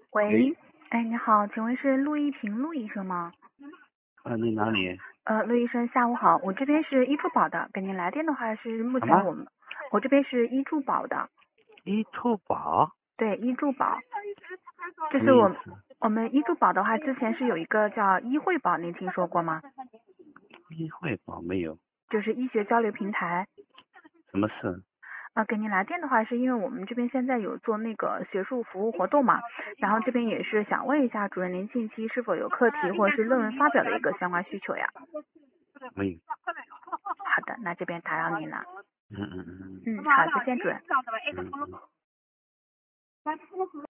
喂， 喂，哎，你好，请问是陆一平陆医生吗？ 你哪里？ 陆医生，下午好，我这边是医助宝的，给您来电的话是目什么？ 前我这边是医助宝的， 医兔宝？ 对，医助宝，就是什么意思？ 我们医助宝的话，之前是有一个叫医惠宝，您听说过吗？ 医惠宝没有？ 就是医学交流平台。 什么事？ 给您来电的话，是因为我们这边现在有做那个学术服务活动嘛，然后这边也是想问一下主任，您近期是否有课题或者是论文发表的一个相关需求呀？ 没有。 好的，那这边打扰您了。 嗯嗯嗯好，再见，主任。 嗯嗯。